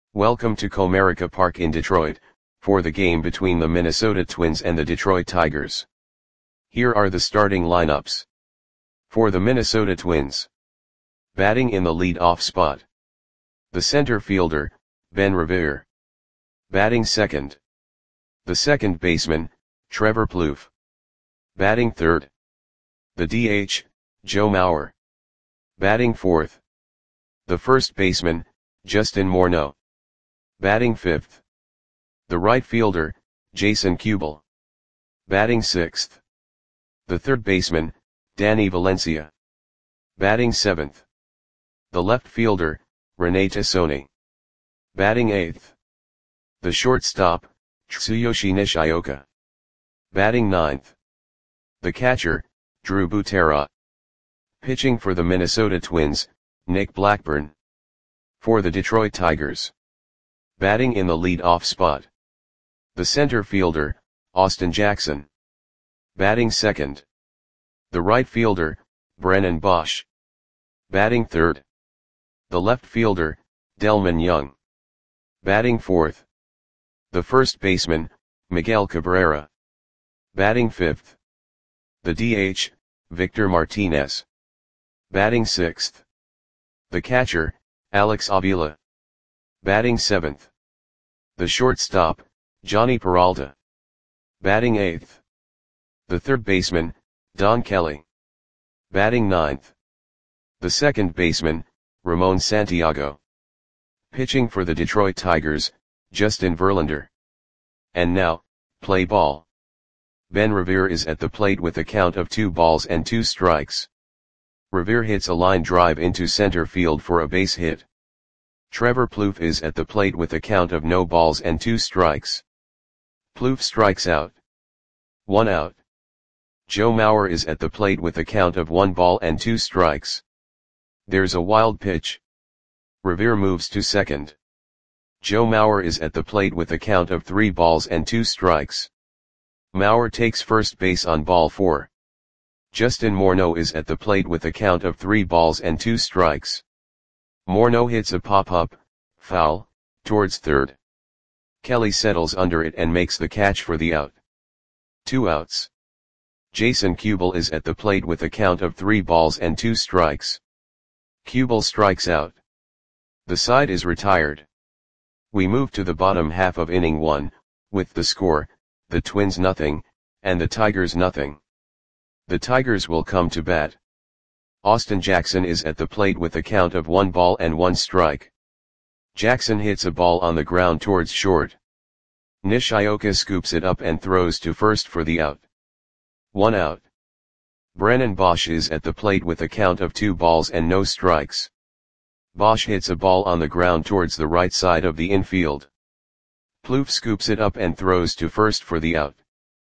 Welcome to Comerica Park in Detroit, for the game between the Minnesota Twins and the Detroit Tigers. Here are the starting lineups. For the Minnesota Twins. Batting in the lead-off spot. The center fielder, Ben Revere. Batting second. The second baseman, Trevor Plouffe. Batting third. The DH, Joe Mauer. Batting fourth. The first baseman, Justin Morneau. Batting fifth. The right fielder, Jason Kubel. Batting sixth. The third baseman, Danny Valencia. Batting seventh. The left fielder, Rene Tassone. Batting eighth. The shortstop, Tsuyoshi Nishioka. Batting ninth. The catcher, Drew Butera. Pitching for the Minnesota Twins, Nick Blackburn. For the Detroit Tigers. Batting in the lead-off spot. The center fielder, Austin Jackson. Batting second. The right fielder, Brennan Bosch. Batting third. The left fielder, Delmon Young. Batting fourth. The first baseman, Miguel Cabrera. Batting fifth. The DH, Victor Martinez. Batting sixth. The catcher, Alex Avila. Batting seventh. The shortstop, Johnny Peralta. Batting eighth. The third baseman, Don Kelly. Batting ninth. The second baseman, Ramon Santiago. Pitching for the Detroit Tigers, Justin Verlander. And now, play ball. Ben Revere is at the plate with a count of 2 balls and 2 strikes. Revere hits a line drive into center field for a base hit. Trevor Plouffe is at the plate with a count of no balls and 2 strikes. Plouffe strikes out. 1 out. Joe Mauer is at the plate with a count of 1 ball and 2 strikes. There's a wild pitch. Revere moves to second. Joe Mauer is at the plate with a count of 3 balls and 2 strikes. Mauer takes first base on ball 4. Justin Morneau is at the plate with a count of 3 balls and 2 strikes. Morneau hits a pop-up, foul, towards third. Kelly settles under it and makes the catch for the out. 2 outs. Jason Kubel is at the plate with a count of 3 balls and 2 strikes. Kubel strikes out. The side is retired. We move to the bottom half of inning 1, with the score, the Twins nothing, and the Tigers nothing. The Tigers will come to bat. Austin Jackson is at the plate with a count of 1 ball and 1 strike. Jackson hits a ball on the ground towards short. Nishioka scoops it up and throws to first for the out. 1 out. Brennan Bosch is at the plate with a count of 2 balls and no strikes. Bosch hits a ball on the ground towards the right side of the infield. Plouffe scoops it up and throws to first for the out.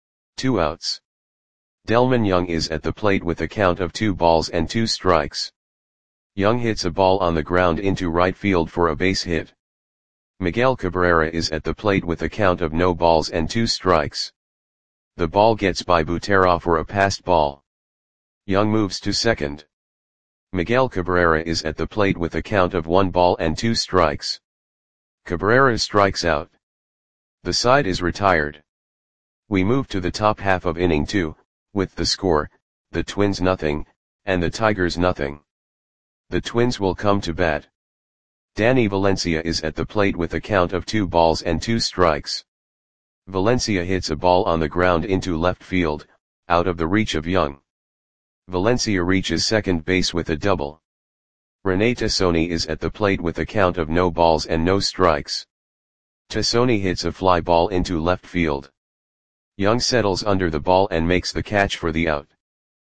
2 outs. Delmon Young is at the plate with a count of 2 balls and 2 strikes. Young hits a ball on the ground into right field for a base hit. Miguel Cabrera is at the plate with a count of no balls and 2 strikes. The ball gets by Butera for a passed ball. Young moves to second. Miguel Cabrera is at the plate with a count of 1 ball and 2 strikes. Cabrera strikes out. The side is retired. We move to the top half of inning 2, with the score, the Twins nothing, and the Tigers nothing. The Twins will come to bat. Danny Valencia is at the plate with a count of 2 balls and 2 strikes. Valencia hits a ball on the ground into left field, out of the reach of Young. Valencia reaches second base with a double. Rene Tassone is at the plate with a count of no balls and no strikes. Tassone hits a fly ball into left field. Young settles under the ball and makes the catch for the out.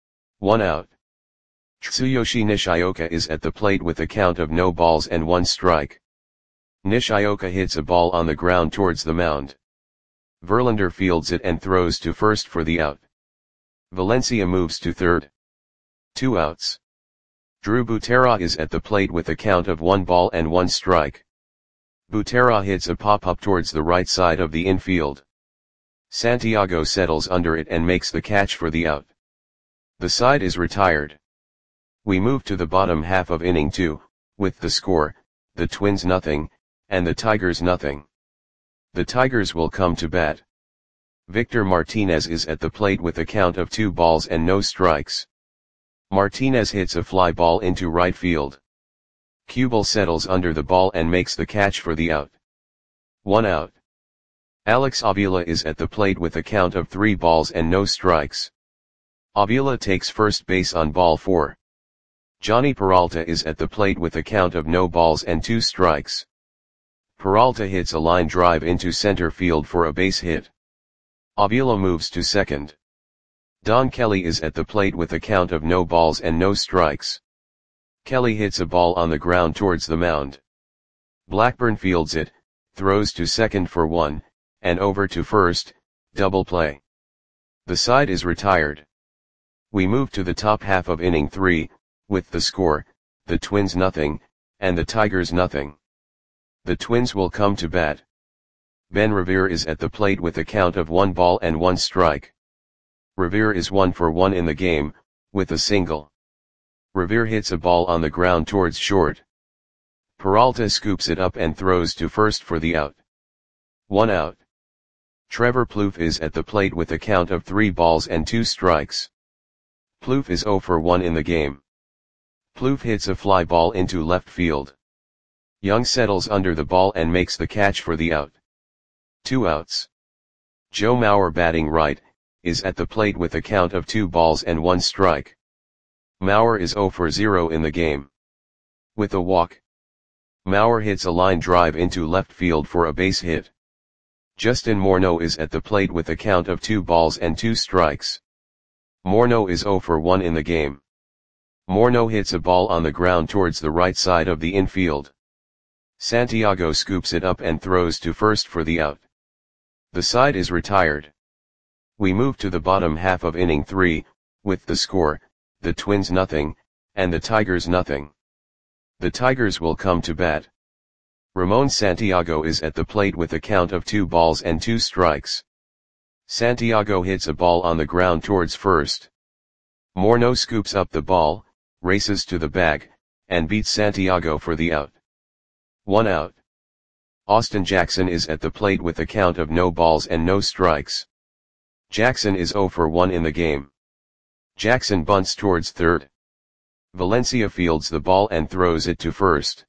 1 out. Tsuyoshi Nishioka is at the plate with a count of no balls and 1 strike. Nishioka hits a ball on the ground towards the mound. Verlander fields it and throws to first for the out. Valencia moves to third. 2 outs. Drew Butera is at the plate with a count of 1 ball and 1 strike. Butera hits a pop-up towards the right side of the infield. Santiago settles under it and makes the catch for the out. The side is retired. We move to the bottom half of inning 2, with the score, the Twins nothing, and the Tigers nothing. The Tigers will come to bat. Victor Martinez is at the plate with a count of 2 balls and no strikes. Martinez hits a fly ball into right field. Kubel settles under the ball and makes the catch for the out. 1 out. Alex Avila is at the plate with a count of 3 balls and no strikes. Avila takes first base on ball 4. Johnny Peralta is at the plate with a count of no balls and 2 strikes. Peralta hits a line drive into center field for a base hit. Avila moves to second. Don Kelly is at the plate with a count of no balls and no strikes. Kelly hits a ball on the ground towards the mound. Blackburn fields it, throws to second for 1, and over to first, double play. The side is retired. We move to the top half of inning 3, with the score, the Twins nothing, and the Tigers nothing. The Twins will come to bat. Ben Revere is at the plate with a count of 1 ball and 1 strike. Revere is 1 for 1 in the game, with a single. Revere hits a ball on the ground towards short. Peralta scoops it up and throws to first for the out. 1 out. Trevor Plouffe is at the plate with a count of 3 balls and 2 strikes. Plouffe is 0 for 1 in the game. Plouffe hits a fly ball into left field. Young settles under the ball and makes the catch for the out. 2 outs. Joe Mauer, batting right, is at the plate with a count of 2 balls and 1 strike. Mauer is 0 for 0 in the game. With a walk, Mauer hits a line drive into left field for a base hit. Justin Morneau is at the plate with a count of 2 balls and 2 strikes. Morneau is 0 for 1 in the game. Morneau hits a ball on the ground towards the right side of the infield. Santiago scoops it up and throws to first for the out. The side is retired. We move to the bottom half of inning 3, with the score, the Twins nothing, and the Tigers nothing. The Tigers will come to bat. Ramon Santiago is at the plate with a count of 2 balls and 2 strikes. Santiago hits a ball on the ground towards first. Morneau scoops up the ball, races to the bag, and beats Santiago for the out. 1 out. Austin Jackson is at the plate with a count of no balls and no strikes. Jackson is 0 for 1 in the game. Jackson bunts towards third. Valencia fields the ball and throws it to first.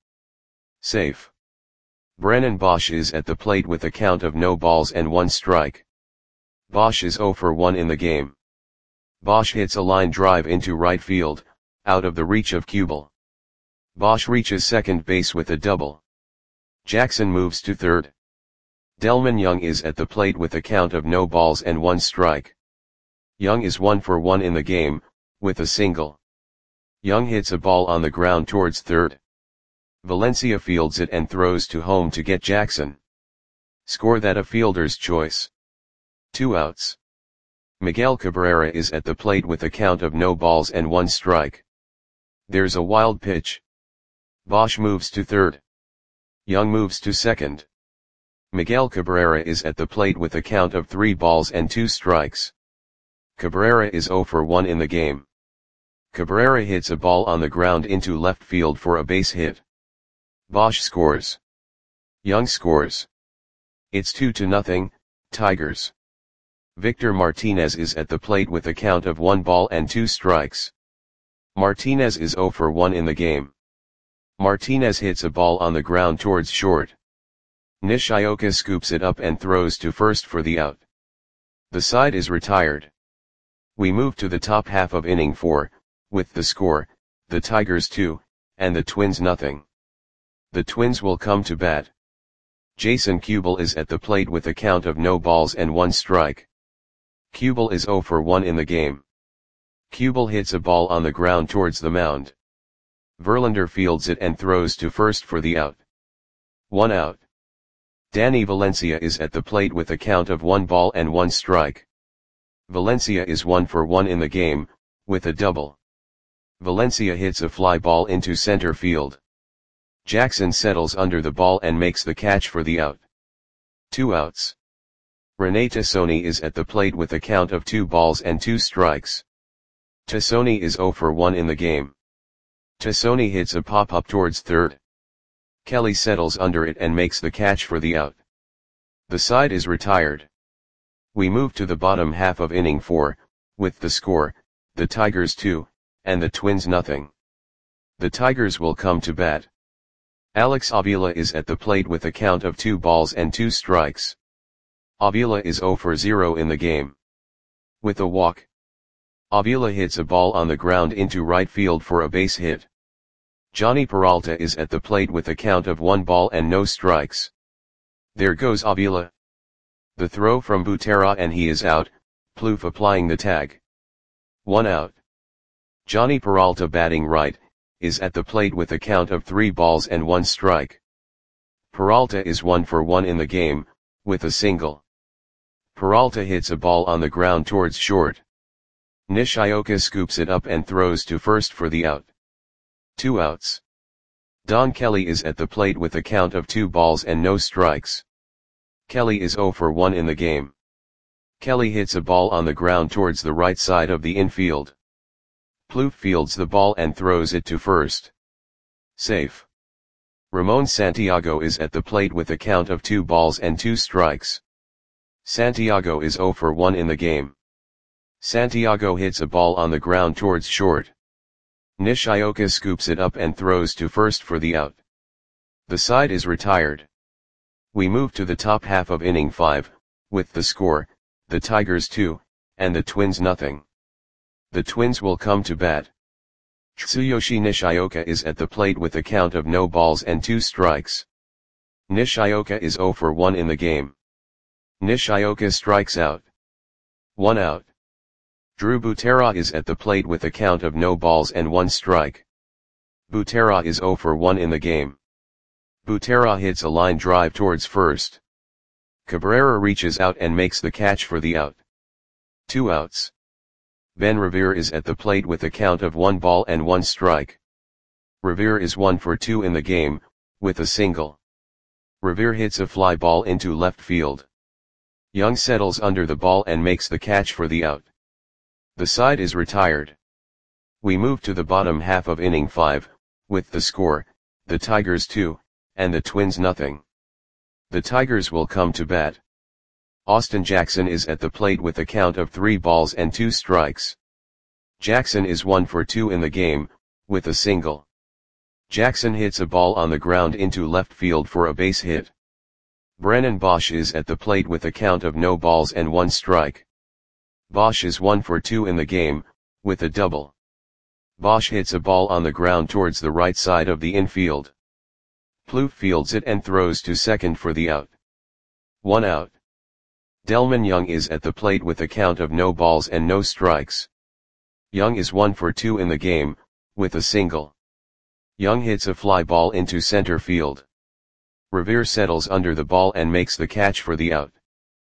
Safe. Brennan Bosch is at the plate with a count of no balls and 1 strike. Bosch is 0 for 1 in the game. Bosch hits a line drive into right field, out of the reach of Kubel. Bosch reaches second base with a double. Jackson moves to third. Delman Young is at the plate with a count of no balls and 1 strike. Young is 1 for 1 in the game, with a single. Young hits a ball on the ground towards third. Valencia fields it and throws to home to get Jackson. Score that a fielder's choice. 2 outs. Miguel Cabrera is at the plate with a count of no balls and 1 strike. There's a wild pitch. Bosch moves to third. Young moves to second. Miguel Cabrera is at the plate with a count of 3 balls and 2 strikes. Cabrera is 0 for 1 in the game. Cabrera hits a ball on the ground into left field for a base hit. Bosch scores. Young scores. It's 2-0, Tigers. Victor Martinez is at the plate with a count of 1 ball and 2 strikes. Martinez is 0 for 1 in the game. Martinez hits a ball on the ground towards short. Nishioka scoops it up and throws to first for the out. The side is retired. We move to the top half of inning 4, with the score, the Tigers 2, and the Twins nothing. The Twins will come to bat. Jason Kubel is at the plate with a count of no balls and 1 strike. Kubel is 0 for 1 in the game. Kubel hits a ball on the ground towards the mound. Verlander fields it and throws to first for the out. 1 out. Danny Valencia is at the plate with a count of 1 ball and 1 strike. Valencia is 1 for 1 in the game, with a double. Valencia hits a fly ball into center field. Jackson settles under the ball and makes the catch for the out. 2 outs. Rene Tassoni is at the plate with a count of 2 balls and 2 strikes. Tassoni is 0 for 1 in the game. Tassoni hits a pop-up towards third. Kelly settles under it and makes the catch for the out. The side is retired. We move to the bottom half of inning 4, with the score, the Tigers 2, and the Twins nothing. The Tigers will come to bat. Alex Avila is at the plate with a count of 2 balls and 2 strikes. Avila is 0 for 0 in the game. With a walk, Avila hits a ball on the ground into right field for a base hit. Johnny Peralta is at the plate with a count of 1 ball and no strikes. There goes Avila. The throw from Butera and he is out, Plouffe applying the tag. 1 out. Johnny Peralta batting right, is at the plate with a count of 3 balls and 1 strike. Peralta is 1 for 1 in the game, with a single. Peralta hits a ball on the ground towards short. Nishioka scoops it up and throws to first for the out. 2 outs. Don Kelly is at the plate with a count of 2 balls and no strikes. Kelly is 0 for 1 in the game. Kelly hits a ball on the ground towards the right side of the infield. Plouffe fields the ball and throws it to first. Safe. Ramon Santiago is at the plate with a count of 2 balls and 2 strikes. Santiago is 0 for 1 in the game. Santiago hits a ball on the ground towards short. Nishioka scoops it up and throws to first for the out. The side is retired. We move to the top half of inning 5, with the score, the Tigers 2, and the Twins nothing. The Twins will come to bat. Tsuyoshi Nishioka is at the plate with a count of no balls and 2 strikes. Nishioka is 0 for 1 in the game. Nishioka strikes out. 1 out. Drew Butera is at the plate with a count of no balls and 1 strike. Butera is 0 for 1 in the game. Butera hits a line drive towards first. Cabrera reaches out and makes the catch for the out. 2 outs. Ben Revere is at the plate with a count of 1 ball and 1 strike. Revere is 1 for 2 in the game, with a single. Revere hits a fly ball into left field. Young settles under the ball and makes the catch for the out. The side is retired. We move to the bottom half of inning 5, with the score, the Tigers 2, and the Twins nothing. The Tigers will come to bat. Austin Jackson is at the plate with a count of 3 balls and 2 strikes. Jackson is 1 for 2 in the game, with a single. Jackson hits a ball on the ground into left field for a base hit. Brennan Bosch is at the plate with a count of no balls and 1 strike. Bosch is 1 for 2 in the game, with a double. Bosch hits a ball on the ground towards the right side of the infield. Plouffe fields it and throws to second for the out. 1 out. Delman Young is at the plate with a count of no balls and no strikes. Young is 1 for 2 in the game, with a single. Young hits a fly ball into center field. Revere settles under the ball and makes the catch for the out.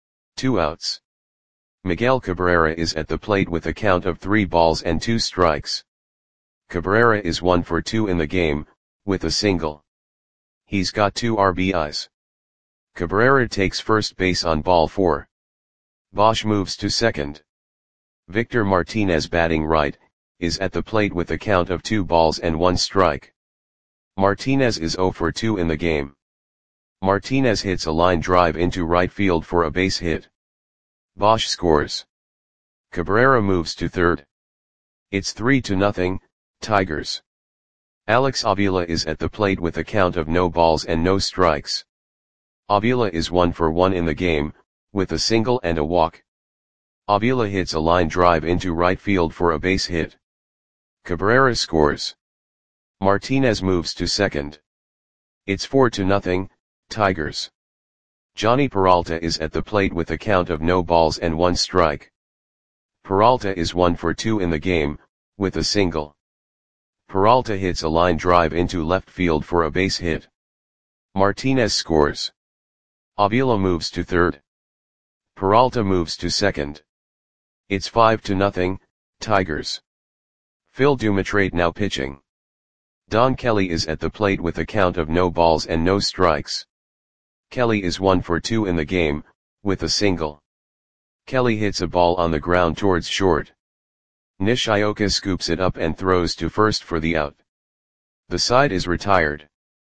2 outs. Miguel Cabrera is at the plate with a count of 3 balls and 2 strikes. Cabrera is 1 for 2 in the game, with a single. He's got 2 RBIs. Cabrera takes first base on ball 4. Bosch moves to second. Victor Martinez batting right, is at the plate with a count of 2 balls and 1 strike. Martinez is 0 for 2 in the game. Martinez hits a line drive into right field for a base hit. Bosch scores. Cabrera moves to third. It's 3-0, Tigers. Alex Avila is at the plate with a count of no balls and no strikes. Avila is 1 for 1 in the game, with a single and a walk. Avila hits a line drive into right field for a base hit. Cabrera scores. Martinez moves to second. It's 4-0, Tigers. Johnny Peralta is at the plate with a count of no balls and 1 strike. Peralta is 1 for 2 in the game, with a single. Peralta hits a line drive into left field for a base hit. Martinez scores. Avila moves to third. Peralta moves to second. It's 5-0, Tigers. Phil Dumitrade now pitching. Don Kelly is at the plate with a count of no balls and no strikes. Kelly is 1 for 2 in the game, with a single. Kelly hits a ball on the ground towards short. Nishioka scoops it up and throws to first for the out. The side is retired.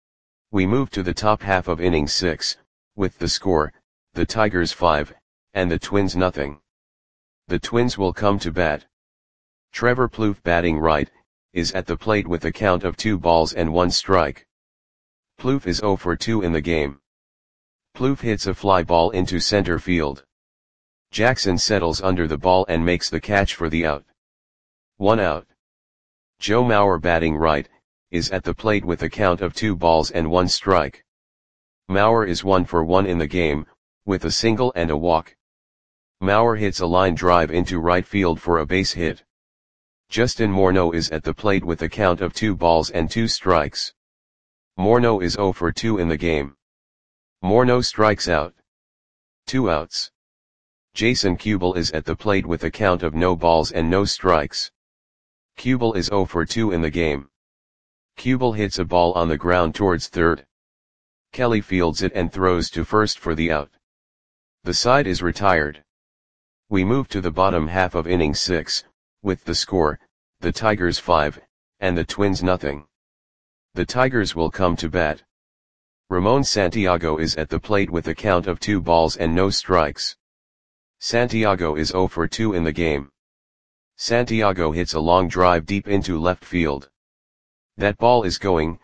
We move to the top half of inning 6, with the score, the Tigers 5, and the Twins nothing. The Twins will come to bat. Trevor Plouffe, batting right, is at the plate with a count of 2 balls and 1 strike. Plouffe is 0 for 2 in the game. Plouffe hits a fly ball into center field. Jackson settles under the ball and makes the catch for the out. 1 out. Joe Mauer, batting right, is at the plate with a count of 2 balls and 1 strike. Mauer is 1 for 1 in the game, with a single and a walk. Mauer hits a line drive into right field for a base hit. Justin Morneau is at the plate with a count of 2 balls and 2 strikes. Morneau is 0 for 2 in the game. Morneau strikes out. 2 outs. Jason Kubel is at the plate with a count of no balls and no strikes. Kubel is 0 for 2 in the game. Kubel hits a ball on the ground towards third. Kelly fields it and throws to first for the out. The side is retired. We move to the bottom half of inning 6, with the score, the Tigers 5, and the Twins nothing. The Tigers will come to bat. Ramon Santiago is at the plate with a count of 2 balls and no strikes. Santiago is 0 for 2 in the game. Santiago hits a long drive deep into left field. That ball is gone.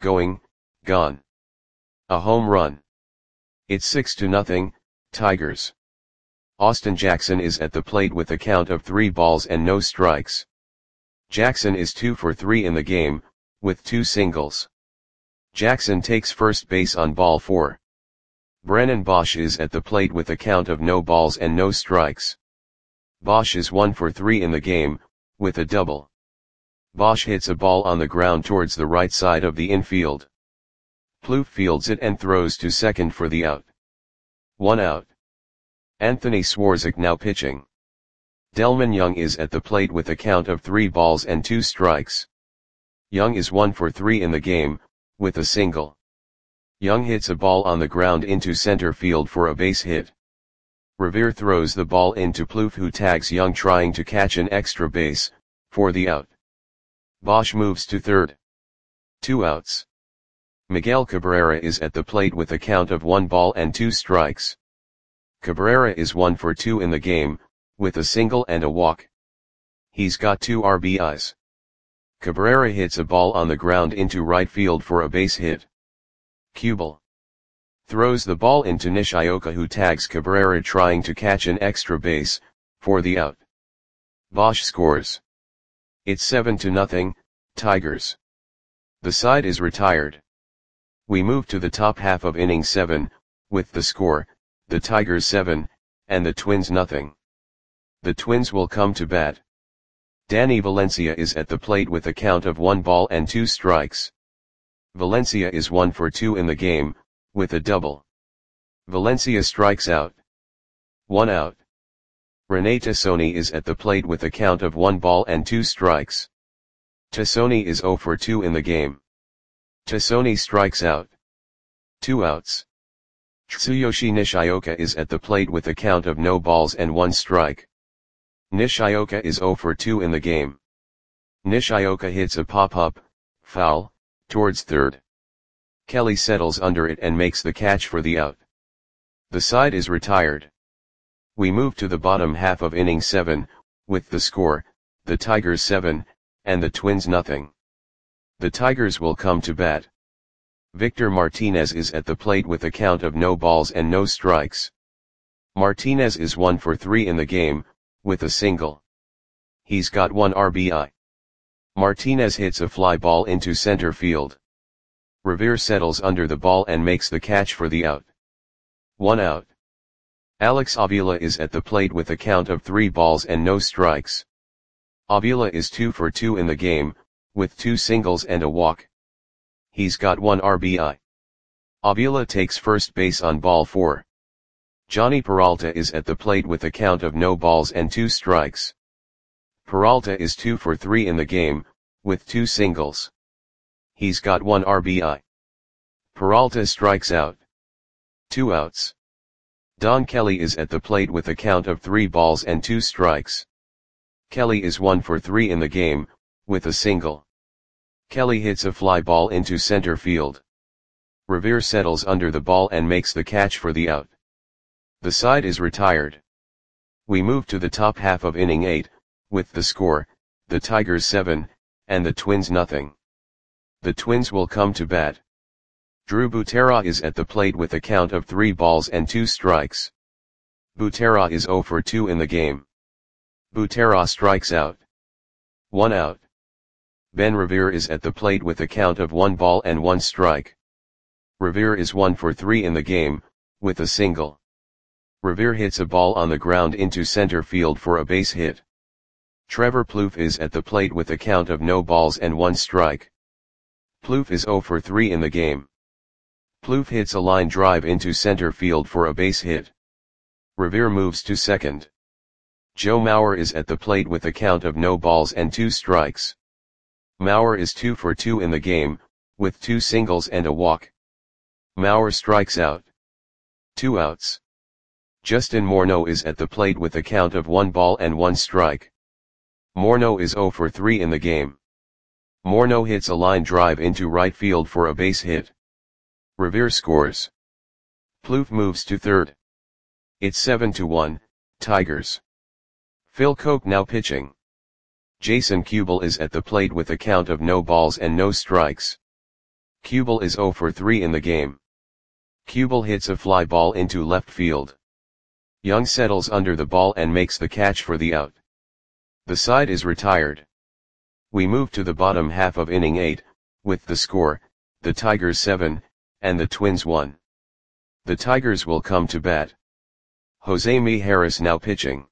A home run. It's 6-0, Tigers. Austin Jackson is at the plate with a count of 3 balls and no strikes. Jackson is 2 for 3 in the game, with 2 singles. Jackson takes first base on ball 4. Brennan Bosch is at the plate with a count of no balls and no strikes. Bosch is 1 for 3 in the game, with a double. Bosch hits a ball on the ground towards the right side of the infield. Plouffe fields it and throws to second for the out. 1 out. Anthony Swarzak now pitching. Delmon Young is at the plate with a count of 3 balls and 2 strikes. Young is 1 for 3 in the game, with a single. Young hits a ball on the ground into center field for a base hit. Revere throws the ball into Plouffe, who tags Young trying to catch an extra base, for the out. Bosch moves to third. 2 outs. Miguel Cabrera is at the plate with a count of 1 ball and 2 strikes. Cabrera is 1 for 2 in the game, with a single and a walk. He's got 2 RBIs. Cabrera hits a ball on the ground into right field for a base hit. Kubel throws the ball into Nishioka, who tags Cabrera trying to catch an extra base, for the out. Bosch scores. It's 7-0, Tigers. The side is retired. We move to the top half of inning 7, with the score, the Tigers 7, and the Twins nothing. The Twins will come to bat. Danny Valencia is at the plate with a count of 1 ball and 2 strikes. Valencia is 1 for 2 in the game, with a double. Valencia strikes out. 1 out. Rene Tassoni is at the plate with a count of 1 ball and 2 strikes. Tassoni is 0 for 2 in the game. Tassoni strikes out. 2 outs. Tsuyoshi Nishioka is at the plate with a count of no balls and 1 strike. Nishioka is 0 for 2 in the game. Nishioka hits a pop-up, foul, towards third. Kelly settles under it and makes the catch for the out. The side is retired. We move to the bottom half of inning 7, with the score, the Tigers 7, and the Twins nothing. The Tigers will come to bat. Victor Martinez is at the plate with a count of no balls and no strikes. Martinez is 1 for 3 in the game, with a single. He's got 1 RBI. Martinez hits a fly ball into center field. Revere settles under the ball and makes the catch for the out. 1 out. Alex Avila is at the plate with a count of 3 balls and no strikes. Avila is 2 for 2 in the game, with 2 singles and a walk. He's got 1 RBI. Avila takes first base on ball 4. Johnny Peralta is at the plate with a count of no balls and 2 strikes. Peralta is 2 for 3 in the game, with 2 singles. He's got 1 RBI. Peralta strikes out. 2 outs. Don Kelly is at the plate with a count of 3 balls and 2 strikes. Kelly is 1 for 3 in the game, with a single. Kelly hits a fly ball into center field. Revere settles under the ball and makes the catch for the out. The side is retired. We move to the top half of inning 8, with the score, the Tigers 7, and the Twins nothing. The Twins will come to bat. Drew Butera is at the plate with a count of 3 balls and 2 strikes. Butera is 0 for 2 in the game. Butera strikes out. 1 out. Ben Revere is at the plate with a count of 1 ball and 1 strike. Revere is 1 for 3 in the game, with a single. Revere hits a ball on the ground into center field for a base hit. Trevor Plouffe is at the plate with a count of no balls and 1 strike. Plouffe is 0 for 3 in the game. Plouffe hits a line drive into center field for a base hit. Revere moves to second. Joe Mauer is at the plate with a count of no balls and 2 strikes. Mauer is 2 for 2 in the game, with 2 singles and a walk. Mauer strikes out. 2 outs. Justin Morneau is at the plate with a count of 1 ball and 1 strike. Morneau is 0 for 3 in the game. Morneau hits a line drive into right field for a base hit. Revere scores. Plouffe moves to third. It's 7-1, Tigers. Phil Koch now pitching. Jason Kubel is at the plate with a count of no balls and no strikes. Kubel is 0 for 3 in the game. Kubel hits a fly ball into left field. Young settles under the ball and makes the catch for the out. The side is retired. We move to the bottom half of inning 8, with the score, the Tigers 7, and the Twins 1. The Tigers will come to bat. Jose Mijares now pitching.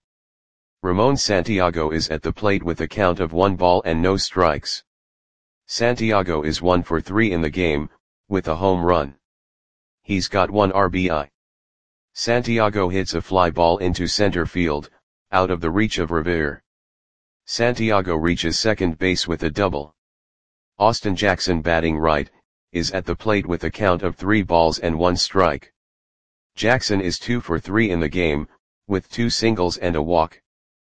Ramon Santiago is at the plate with a count of 1 ball and no strikes. Santiago is 1 for 3 in the game, with a home run. He's got 1 RBI. Santiago hits a fly ball into center field, out of the reach of Revere. Santiago reaches second base with a double. Austin Jackson, batting right, is at the plate with a count of 3 balls and 1 strike. Jackson is 2 for 3 in the game, with 2 singles and a walk.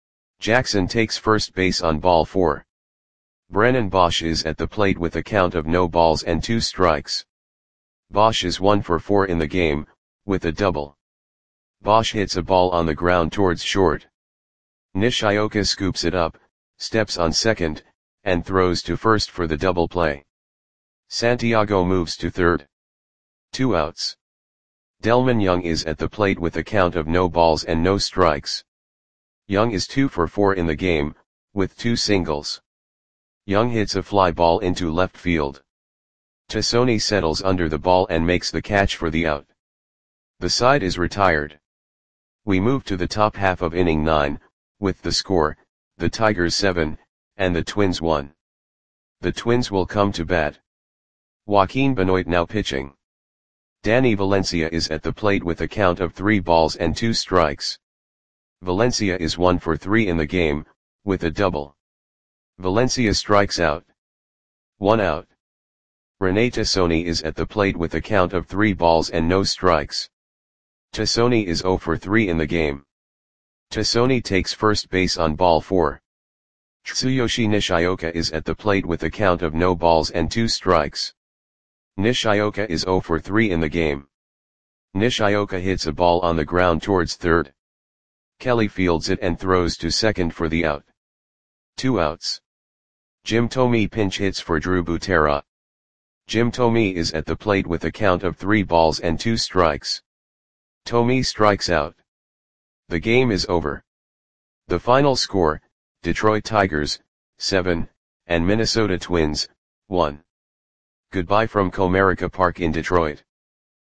Jackson takes first base on ball 4. Brennan Bosch is at the plate with a count of no balls and 2 strikes. Bosch is 1 for 4 in the game, with a double. Bosch hits a ball on the ground towards short. Nishioka scoops it up, steps on second, and throws to first for the double play. Santiago moves to third. 2 outs. Delmon Young is at the plate with a count of no balls and no strikes. Young is 2 for 4 in the game, with 2 singles. Young hits a fly ball into left field. Tassoni settles under the ball and makes the catch for the out. The side is retired. We move to the top half of inning 9, with the score, the Tigers 7, and the Twins 1. The Twins will come to bat. Joaquin Benoit now pitching. Danny Valencia is at the plate with a count of 3 balls and 2 strikes. Valencia is 1 for 3 in the game, with a double. Valencia strikes out. 1 out. Rene Tassoni is at the plate with a count of 3 balls and no strikes. Tassoni is 0 for 3 in the game. Tassoni takes first base on ball 4. Tsuyoshi Nishioka is at the plate with a count of no balls and 2 strikes. Nishioka is 0 for 3 in the game. Nishioka hits a ball on the ground towards third. Kelly fields it and throws to second for the out. 2 outs. Jim Thome pinch hits for Drew Butera. Jim Thome is at the plate with a count of 3 balls and 2 strikes. Thome strikes out. The game is over. The final score, Detroit Tigers, 7, and Minnesota Twins, 1. Goodbye from Comerica Park in Detroit.